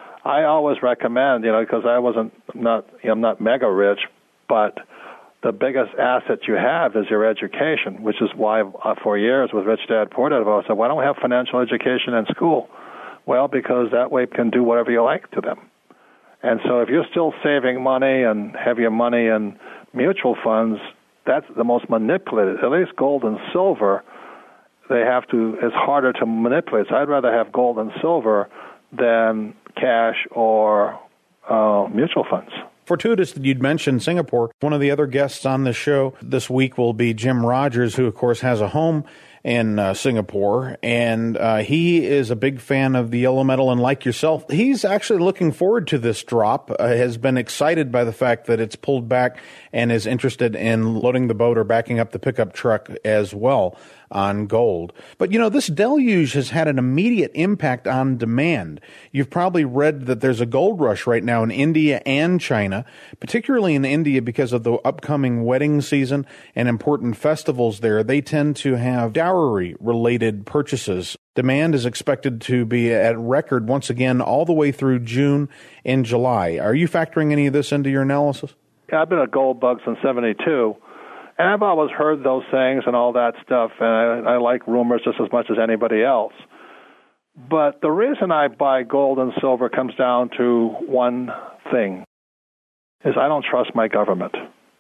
I always recommend, you know, because I wasn't not, you know, I'm not mega rich, but the biggest asset you have is your education, which is why uh, for years with Rich Dad Poor Dad, I said, why don't we have financial education in school? Well, because that way you can do whatever you like to them. And so if you're still saving money and have your money in mutual funds, that's the most manipulated. At least gold and silver, they have to, it's harder to manipulate. So I'd rather have gold and silver than cash or uh, mutual funds. Fortuitous that you'd mentioned Singapore. One of the other guests on the show this week will be Jim Rogers, who, of course, has a home in uh, Singapore, and uh, he is a big fan of the yellow metal, and like yourself, he's actually looking forward to this drop, uh, has been excited by the fact that it's pulled back and is interested in loading the boat or backing up the pickup truck as well on gold. But, you know, this deluge has had an immediate impact on demand. You've probably read that there's a gold rush right now in India and China, particularly in India because of the upcoming wedding season and important festivals there. They tend to have dowry-related purchases. Demand is expected to be at record once again all the way through June and July. Are you factoring any of this into your analysis? Yeah, I've been a gold bug since seventy-two. And I've always heard those things and all that stuff, and I, I like rumors just as much as anybody else. But the reason I buy gold and silver comes down to one thing, is I don't trust my government.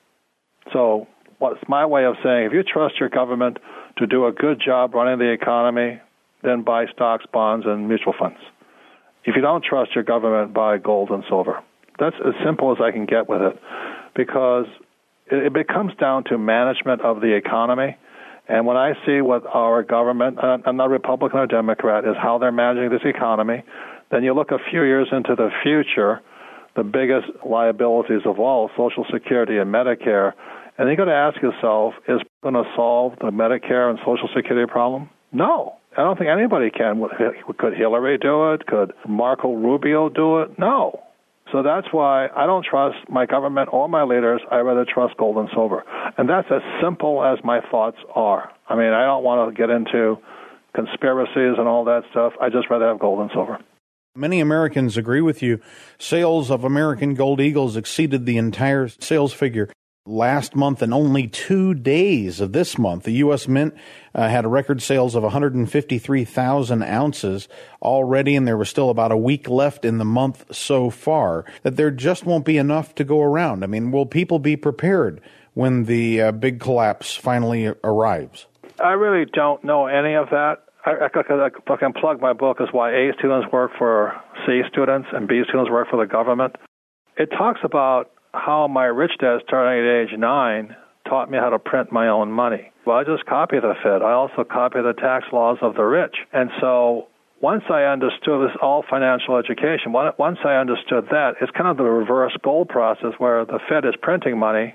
So what's my way of saying, if you trust your government to do a good job running the economy, then buy stocks, bonds, and mutual funds. If you don't trust your government, buy gold and silver. That's as simple as I can get with it, because it becomes down to management of the economy. And when I see what our government, I'm not Republican or Democrat, is how they're managing this economy, then you look a few years into the future, the biggest liabilities of all, Social Security and Medicare, and you got to ask yourself, is it going to solve the Medicare and Social Security problem? No. I don't think anybody can. Could Hillary do it? Could Marco Rubio do it? No. So that's why I don't trust my government or my leaders. I rather trust gold and silver. And that's as simple as my thoughts are. I mean, I don't want to get into conspiracies and all that stuff. I just rather have gold and silver. Many Americans agree with you. Sales of American Gold Eagles exceeded the entire sales figure last month. In only two days of this month, the U S Mint uh, had record sales of one hundred fifty-three thousand ounces already, and there was still about a week left in the month so far, that there just won't be enough to go around. I mean, will people be prepared when the uh, big collapse finally arrives? I really don't know any of that. I, I, I can plug my book as why A students work for C students and B students work for the government. It talks about how my rich dad, starting at age nine, taught me how to print my own money. Well, I just copy the Fed. I also copy the tax laws of the rich. And so once I understood this, all financial education, once I understood that, it's kind of the reverse gold process where the Fed is printing money.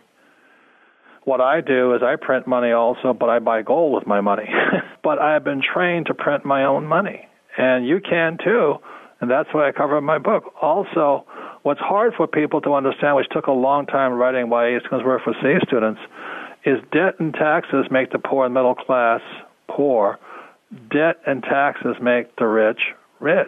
What I do is I print money also, but I buy gold with my money. But I have been trained to print my own money. And you can too, and that's what I cover in my book. Also, what's hard for people to understand, which took a long time writing why A students work for C students, is debt and taxes make the poor and middle class poor. Debt and taxes make the rich rich.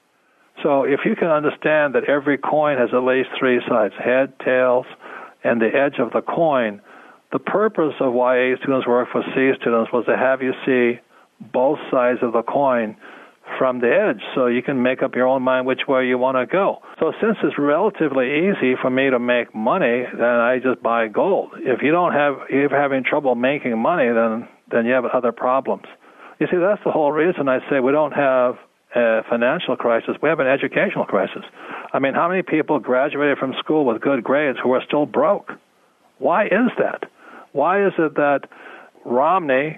So if you can understand that every coin has at least three sides, head, tails, and the edge of the coin, the purpose of why A students work for C students was to have you see both sides of the coin from the edge, so you can make up your own mind which way you want to go. So since it's relatively easy for me to make money, then I just buy gold. If you don't have, if you're having trouble making money, then then you have other problems. You see, that's the whole reason I say we don't have a financial crisis. We have an educational crisis. I mean, how many people graduated from school with good grades who are still broke? Why is that? Why is it that Romney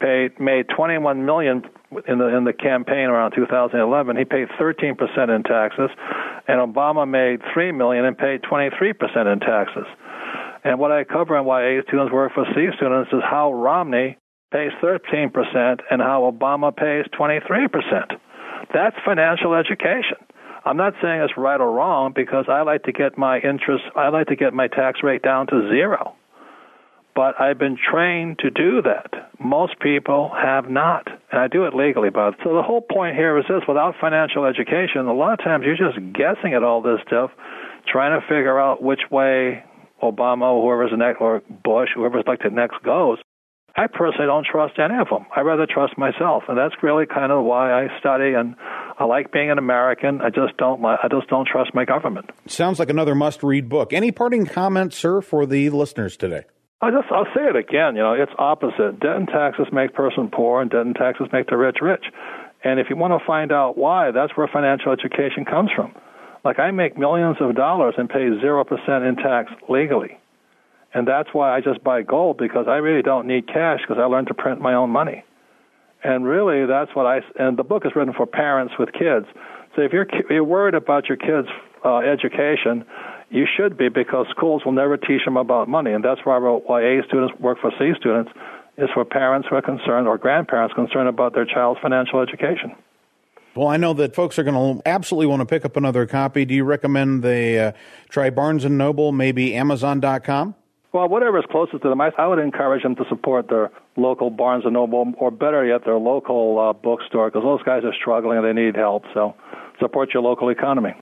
paid made twenty-one million dollars in the in the campaign around two thousand eleven. He paid thirteen percent in taxes, and Obama made three million dollars and paid twenty-three percent in taxes. And what I cover in why A students work for C students is how Romney pays thirteen percent and how Obama pays twenty-three percent. That's financial education. I'm not saying it's right or wrong because I like to get my interest, I like to get my tax rate down to zero. But I've been trained to do that. Most people have not, and I do it legally. But so the whole point here is this: without financial education, a lot of times you're just guessing at all this stuff, trying to figure out which way Obama or whoever's next, or Bush, whoever's elected next goes. I personally don't trust any of them. I rather trust myself, and that's really kind of why I study. And I like being an American. I just don't. I just don't trust my government. Sounds like another must-read book. Any parting comments, sir, for the listeners today? I just, I'll say it again, you know, it's opposite. Debt and taxes make person poor, and debt and taxes make the rich rich. And if you want to find out why, that's where financial education comes from. Like, I make millions of dollars and pay zero percent in tax legally. And that's why I just buy gold, because I really don't need cash, because I learned to print my own money. And really, that's what I, and the book is written for parents with kids. So if you're, if you're worried about your kids' uh, education, you should be, because schools will never teach them about money. And that's why I wrote Why A Students Work for C Students, is for parents who are concerned, or grandparents concerned about their child's financial education. Well, I know that folks are going to absolutely want to pick up another copy. Do you recommend they uh, try Barnes and Noble, maybe Amazon dot com? Well, whatever is closest to them, I, I would encourage them to support their local Barnes and Noble, or better yet, their local uh, bookstore, because those guys are struggling and they need help. So support your local economy.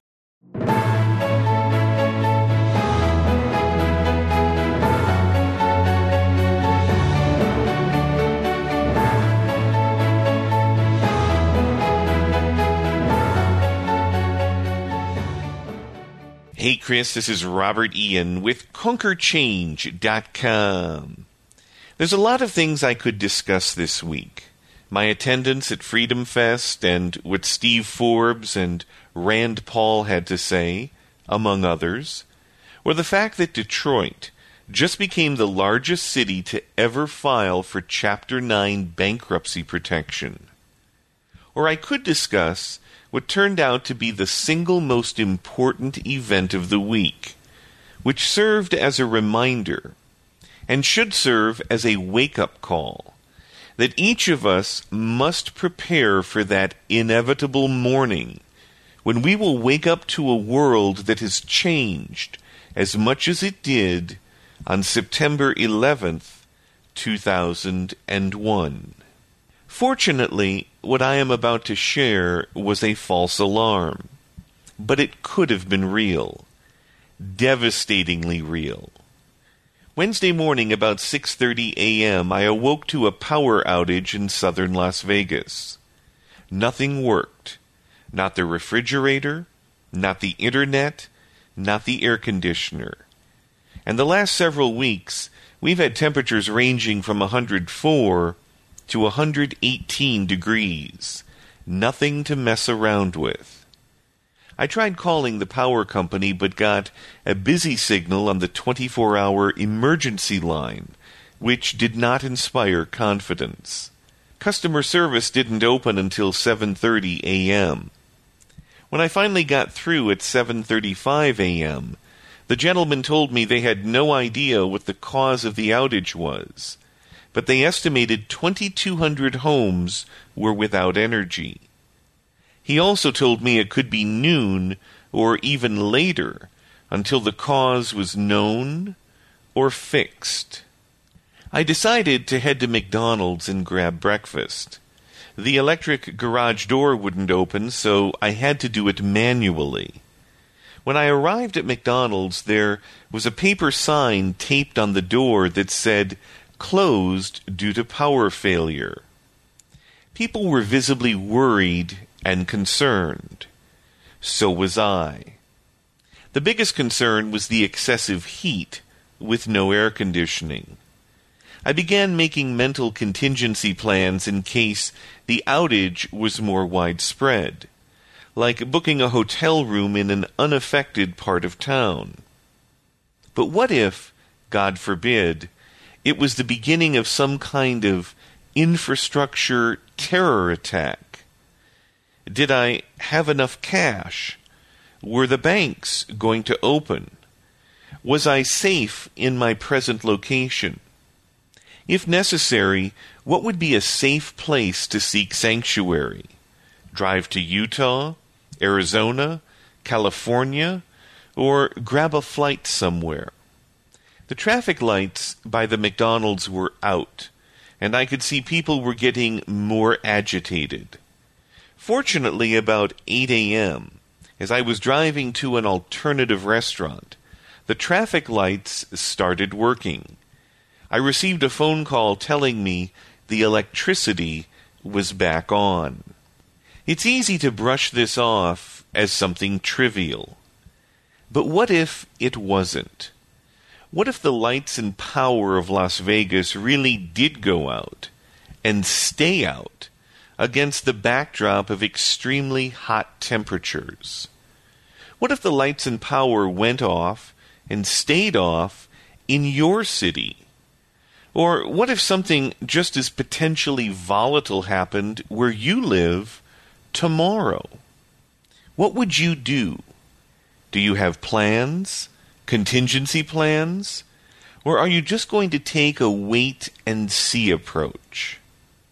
Hey, Chris, this is Robert Ian with Conquer Change dot com. There's a lot of things I could discuss this week. My attendance at Freedom Fest and what Steve Forbes and Rand Paul had to say, among others, or the fact that Detroit just became the largest city to ever file for Chapter nine bankruptcy protection. Or I could discuss what turned out to be the single most important event of the week, which served as a reminder, and should serve as a wake-up call, that each of us must prepare for that inevitable morning when we will wake up to a world that has changed as much as it did on September eleventh, two thousand one. Fortunately, what I am about to share was a false alarm, but it could have been real, devastatingly real. Wednesday morning about six thirty a.m., I awoke to a power outage in southern Las Vegas. Nothing worked. Not the refrigerator, not the internet, not the air conditioner. And the last several weeks, we've had temperatures ranging from one hundred four to one hundred eighteen degrees. Nothing to mess around with. I tried calling the power company but got a busy signal on the twenty-four hour emergency line, which did not inspire confidence. Customer service didn't open until seven thirty a.m. When I finally got through at seven thirty-five a.m., the gentleman told me they had no idea what the cause of the outage was, but they estimated twenty-two hundred homes were without energy. He also told me it could be noon or even later until the cause was known or fixed. I decided to head to McDonald's and grab breakfast. The electric garage door wouldn't open, so I had to do it manually. When I arrived at McDonald's, there was a paper sign taped on the door that said, "Closed due to power failure." People were visibly worried and concerned. So was I. The biggest concern was the excessive heat, with no air conditioning. I began making mental contingency plans in case the outage was more widespread, like booking a hotel room in an unaffected part of town. But what if, God forbid, it was the beginning of some kind of infrastructure terror attack? Did I have enough cash? Were the banks going to open? Was I safe in my present location? If necessary, what would be a safe place to seek sanctuary? Drive to Utah, Arizona, California, or grab a flight somewhere? The traffic lights by the McDonald's were out, and I could see people were getting more agitated. Fortunately, about eight a.m., as I was driving to an alternative restaurant, the traffic lights started working. I received a phone call telling me the electricity was back on. It's easy to brush this off as something trivial. But what if it wasn't? What if the lights and power of Las Vegas really did go out and stay out against the backdrop of extremely hot temperatures? What if the lights and power went off and stayed off in your city? Or what if something just as potentially volatile happened where you live tomorrow? What would you do? Do you have plans, contingency plans, or are you just going to take a wait-and-see approach?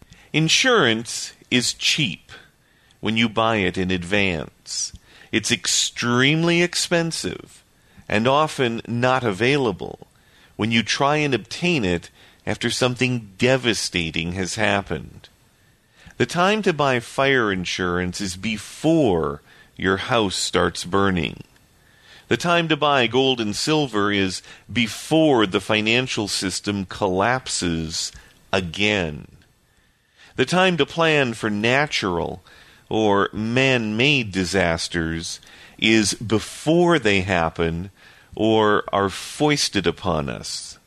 Insurance is cheap when you buy it in advance. It's extremely expensive and often not available when you try and obtain it after something devastating has happened. The time to buy fire insurance is before your house starts burning. The time to buy gold and silver is before the financial system collapses again. The time to plan for natural or man-made disasters is before they happen or are foisted upon us.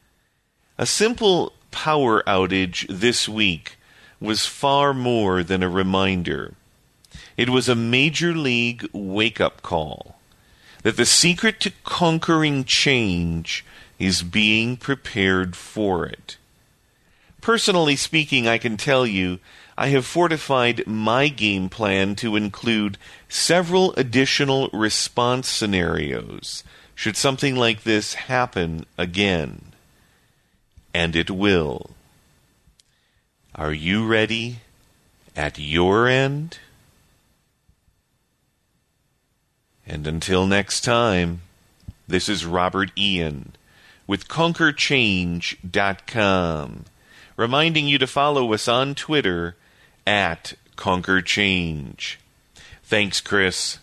A simple power outage this week was far more than a reminder. It was a major league wake-up call that the secret to conquering change is being prepared for it. Personally speaking, I can tell you, I have fortified my game plan to include several additional response scenarios should something like this happen again. And it will. Are you ready at your end? And until next time, this is Robert Ian with Conquer Change dot com, reminding you to follow us on Twitter at Conquer Change. Thanks, Chris.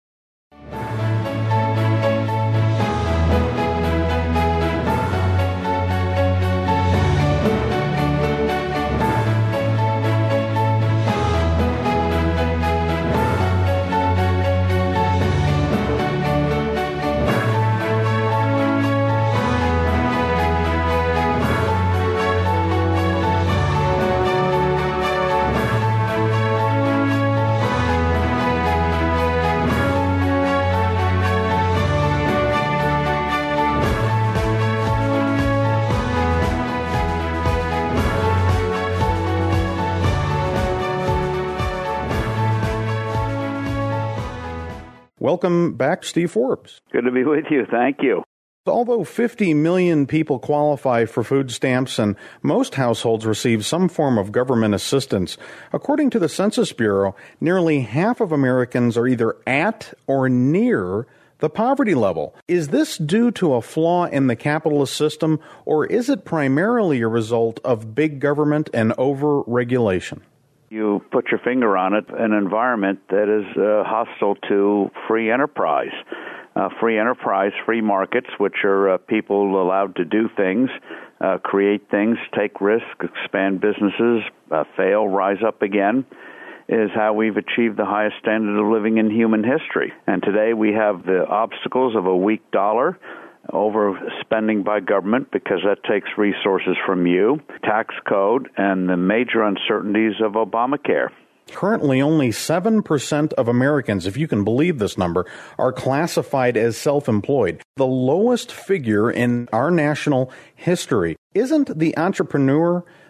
Welcome back, Steve Forbes. Good to be with you. Thank you. Although fifty million people qualify for food stamps and most households receive some form of government assistance, according to the Census Bureau, nearly half of Americans are either at or near the poverty level. Is this due to a flaw in the capitalist system, or is it primarily a result of big government and over-regulation? You put your finger on it, an environment that is uh, hostile to free enterprise. Uh, free enterprise, free markets, which are uh, people allowed to do things, uh, create things, take risks, expand businesses, uh, fail, rise up again, is how we've achieved the highest standard of living in human history. And today we have the obstacles of a weak dollar, overspending by government because that takes resources from you, tax code, and the major uncertainties of Obamacare. Currently, only seven percent of Americans, if you can believe this number, are classified as self-employed, the lowest figure in our national history. Isn't the entrepreneur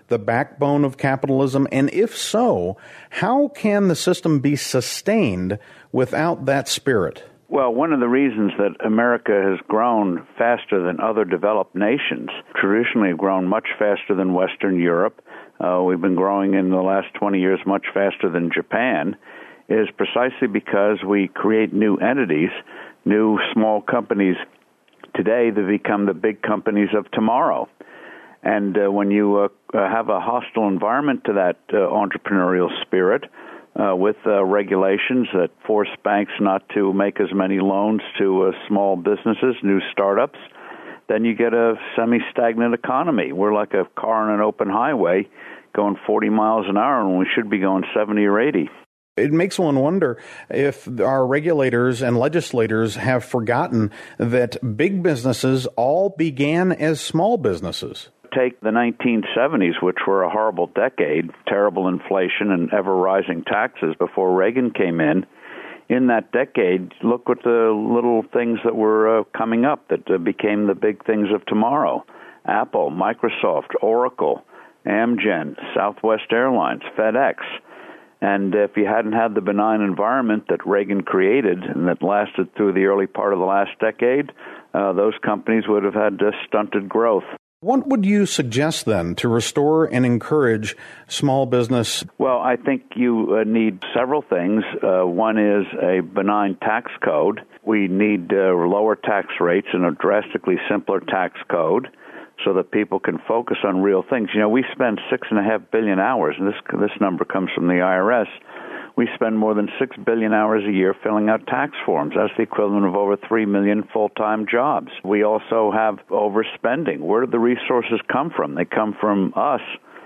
the backbone of capitalism? And if so, how can the system be sustained without that spirit? Well, one of the reasons that America has grown faster than other developed nations, traditionally grown much faster than Western Europe, uh, we've been growing in the last twenty years much faster than Japan, is precisely because we create new entities, new small companies today that become the big companies of tomorrow. And uh, when you uh, have a hostile environment to that uh, entrepreneurial spirit, Uh, with uh, regulations that force banks not to make as many loans to uh, small businesses, new startups, then you get a semi-stagnant economy. We're like a car on an open highway going forty miles an hour when we should be going seventy or eighty. It makes one wonder if our regulators and legislators have forgotten that big businesses all began as small businesses. Take the nineteen seventies, which were a horrible decade, terrible inflation and ever-rising taxes before Reagan came in. In that decade, look at the little things that were uh, coming up that uh, became the big things of tomorrow. Apple, Microsoft, Oracle, Amgen, Southwest Airlines, FedEx. And if you hadn't had the benign environment that Reagan created and that lasted through the early part of the last decade, uh, those companies would have had uh, stunted growth. What would you suggest, then, to restore and encourage small business? Well, I think you uh, need several things. Uh, one is a benign tax code. We need uh, lower tax rates and a drastically simpler tax code so that people can focus on real things. You know, we spend six and a half billion hours, and this this number comes from the I R S. We spend more than six billion hours a year filling out tax forms. That's the equivalent of over three million full-time jobs. We also have overspending. Where do the resources come from? They come from us,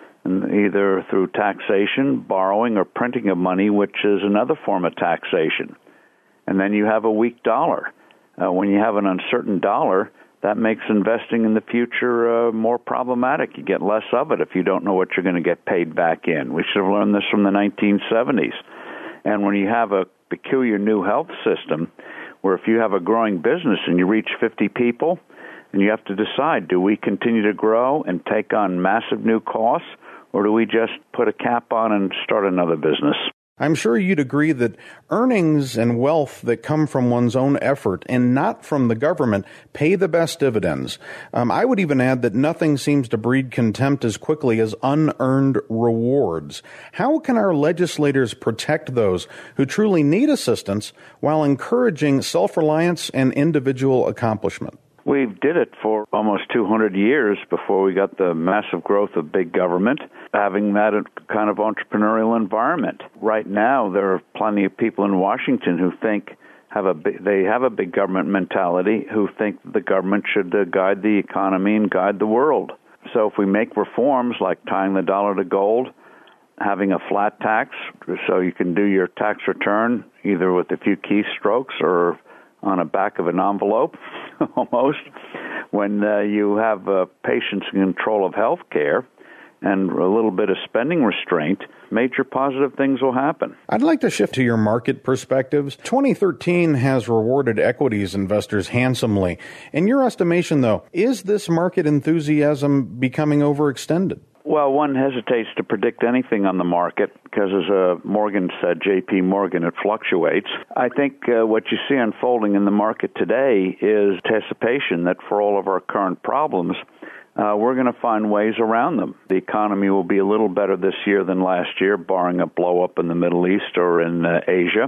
either through taxation, borrowing, or printing of money, which is another form of taxation. And then you have a weak dollar. Uh, when you have an uncertain dollar, that makes investing in the future uh, more problematic. You get less of it if you don't know what you're going to get paid back in. We should have learned this from the nineteen seventies. And when you have a peculiar new health system, where if you have a growing business and you reach fifty people, and you have to decide, do we continue to grow and take on massive new costs, or do we just put a cap on and start another business? I'm sure you'd agree that earnings and wealth that come from one's own effort and not from the government pay the best dividends. Um, I would even add that nothing seems to breed contempt as quickly as unearned rewards. How can our legislators protect those who truly need assistance while encouraging self-reliance and individual accomplishment? We did it for almost two hundred years before we got the massive growth of big government, having that kind of entrepreneurial environment. Right now, there are plenty of people in Washington who think have a they have a big government mentality, who think the government should uh, guide the economy and guide the world. So if we make reforms like tying the dollar to gold, having a flat tax so you can do your tax return either with a few keystrokes or on the back of an envelope, almost, when uh, you have uh, patience and control of health care and a little bit of spending restraint, major positive things will happen. I'd like to shift to your market perspectives. twenty thirteen has rewarded equities investors handsomely. In your estimation, though, is this market enthusiasm becoming overextended? Well, one hesitates to predict anything on the market because, as uh, Morgan said, J P Morgan, it fluctuates. I think uh, what you see unfolding in the market today is anticipation that for all of our current problems, uh, we're going to find ways around them. The economy will be a little better this year than last year, barring a blow-up in the Middle East or in uh, Asia.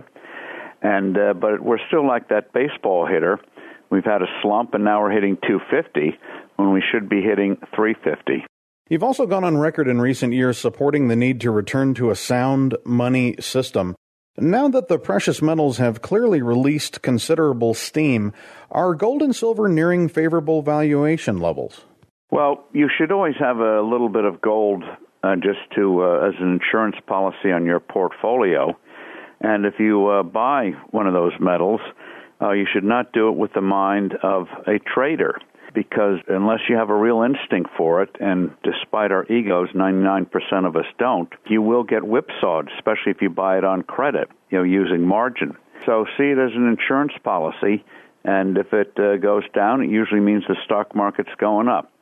And uh, but we're still like that baseball hitter. We've had a slump, and now we're hitting two fifty when we should be hitting three fifty. You've also gone on record in recent years supporting the need to return to a sound money system. Now that the precious metals have clearly released considerable steam, are gold and silver nearing favorable valuation levels? Well, you should always have a little bit of gold uh, just to uh, as an insurance policy on your portfolio. And if you uh, buy one of those metals, uh, you should not do it with the mind of a trader, because unless you have a real instinct for it, and despite our egos, ninety-nine percent of us don't, you will get whipsawed, especially if you buy it on credit, you know, using margin. So see it as an insurance policy, and if it uh, goes down, it usually means the stock market's going up.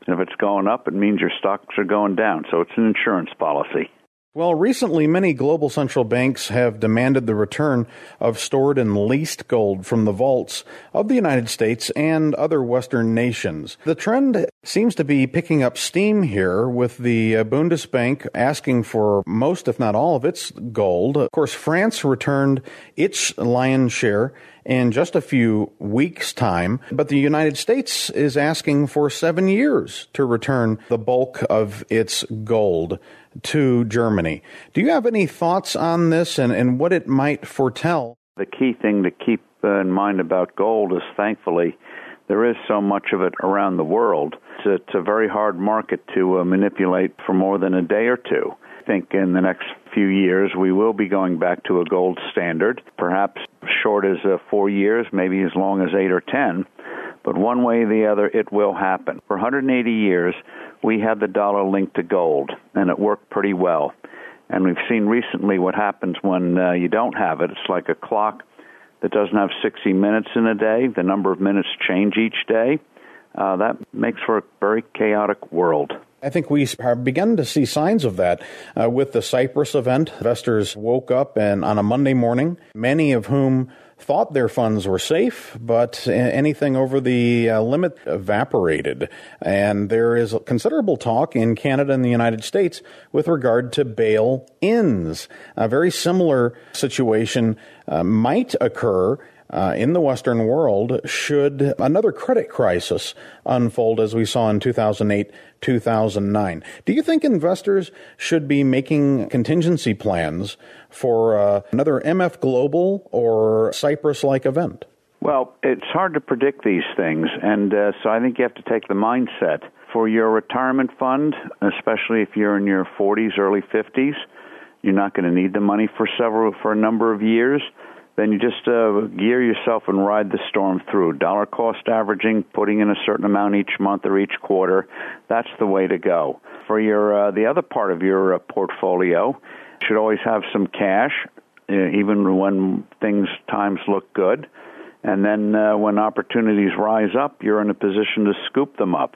And if it's going up, it means your stocks are going down. So it's an insurance policy. Well, recently, many global central banks have demanded the return of stored and leased gold from the vaults of the United States and other Western nations. The trend seems to be picking up steam here, with the Bundesbank asking for most, if not all, of its gold. Of course, France returned its lion's share in just a few weeks' time, but the United States is asking for seven years to return the bulk of its gold to Germany. Do you have any thoughts on this and, and what it might foretell? The key thing to keep uh, in mind about gold is, thankfully, there is so much of it around the world. It's, it's a very hard market to uh, manipulate for more than a day or two. I think in the next few years we will be going back to a gold standard, perhaps short as uh, four years, maybe as long as eight or ten. But one way or the other, it will happen. For one hundred eighty years, we had the dollar linked to gold, and it worked pretty well. And we've seen recently what happens when uh, you don't have it. It's like a clock that doesn't have sixty minutes in a day. The number of minutes change each day. Uh, that makes for a very chaotic world. I think we have begun to see signs of that uh, with the Cyprus event. Investors woke up and on a Monday morning, many of whom thought their funds were safe, but anything over the uh, limit evaporated. And there is considerable talk in Canada and the United States with regard to bail-ins. A very similar situation uh, might occur Uh, in the Western world should another credit crisis unfold as we saw in two thousand eight, two thousand nine. Do you think investors should be making contingency plans for uh, another M F Global or Cyprus-like event? Well, it's hard to predict these things, and uh, so I think you have to take the mindset. For your retirement fund, especially if you're in your forties, early fifties, you're not going to need the money for several, for a number of years. Then you just uh, gear yourself and ride the storm through. Dollar cost averaging, putting in a certain amount each month or each quarter, that's the way to go. For your uh, the other part of your uh, portfolio, you should always have some cash, uh, even when things, times look good. And then uh, when opportunities rise up, you're in a position to scoop them up.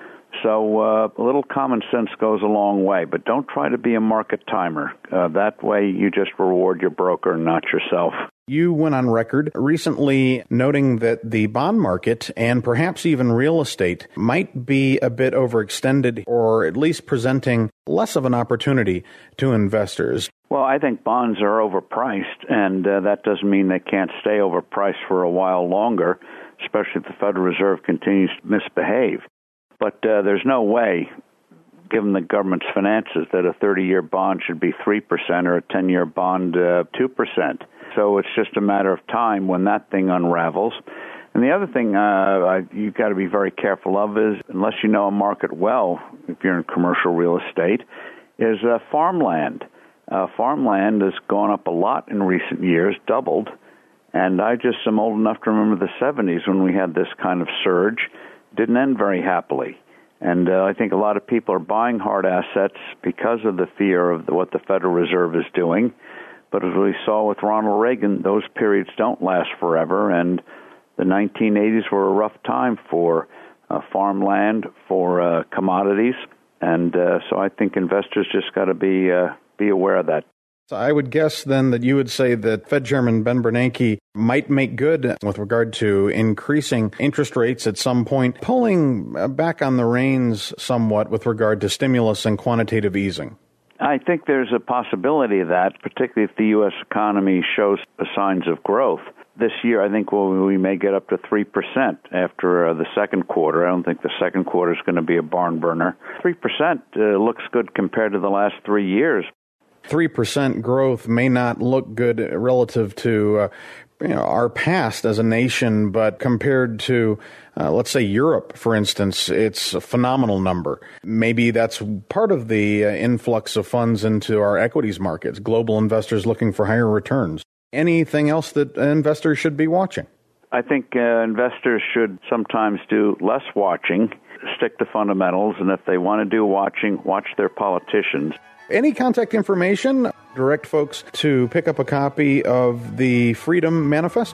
So uh, a little common sense goes a long way, but don't try to be a market timer. Uh, that way you just reward your broker and not yourself. You went on record recently noting that the bond market and perhaps even real estate might be a bit overextended, or at least presenting less of an opportunity to investors. Well, I think bonds are overpriced, and uh, that doesn't mean they can't stay overpriced for a while longer, especially if the Federal Reserve continues to misbehave. But uh, there's no way, given the government's finances, that a thirty-year bond should be three percent or a ten-year bond uh, two percent. So it's just a matter of time when that thing unravels. And the other thing uh, you've got to be very careful of is, unless you know a market well, if you're in commercial real estate, is uh, farmland. Uh, farmland has gone up a lot in recent years, doubled. And I just am old enough to remember the seventies when we had this kind of surge. Didn't end very happily. And uh, I think a lot of people are buying hard assets because of the fear of the, what the Federal Reserve is doing. But as we saw with Ronald Reagan, those periods don't last forever. And the nineteen eighties were a rough time for uh, farmland, for uh, commodities. And uh, so I think investors just got to be uh, be aware of that. So I would guess then that you would say that Fed Chairman Ben Bernanke might make good with regard to increasing interest rates at some point, pulling back on the reins somewhat with regard to stimulus and quantitative easing. I think there's a possibility of that, particularly if the U S economy shows signs of growth. This year, I think we'll, we may get up to three percent after uh, the second quarter. I don't think the second quarter is going to be a barn burner. three percent uh, looks good compared to the last three years. three percent growth may not look good relative to uh, you know, our past as a nation, but compared to, uh, let's say, Europe, for instance, it's a phenomenal number. Maybe that's part of the uh, influx of funds into our equities markets, global investors looking for higher returns. Anything else that investors should be watching? I think uh, investors should sometimes do less watching, stick to fundamentals, and if they want to do watching, watch their politicians. Any contact information? Direct folks to pick up a copy of the Freedom Manifesto.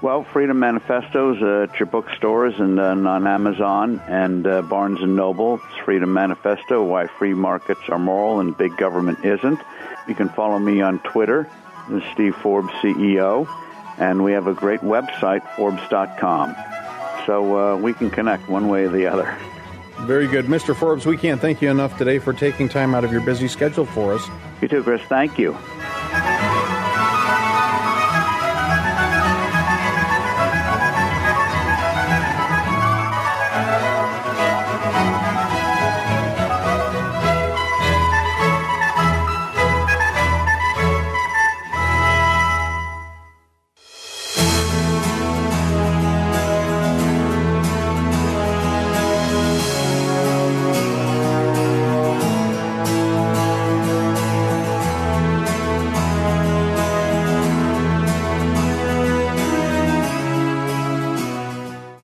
Well, Freedom Manifestos uh, at your bookstores and, uh, and on Amazon and uh, Barnes and Noble. It's Freedom Manifesto, Why Free Markets Are Moral and Big Government Isn't. You can follow me on Twitter, Steve Forbes, C E O, and we have a great website, Forbes dot com. So uh, we can connect one way or the other. Very good. Mister Forbes, we can't thank you enough today for taking time out of your busy schedule for us. You too, Chris. Thank you.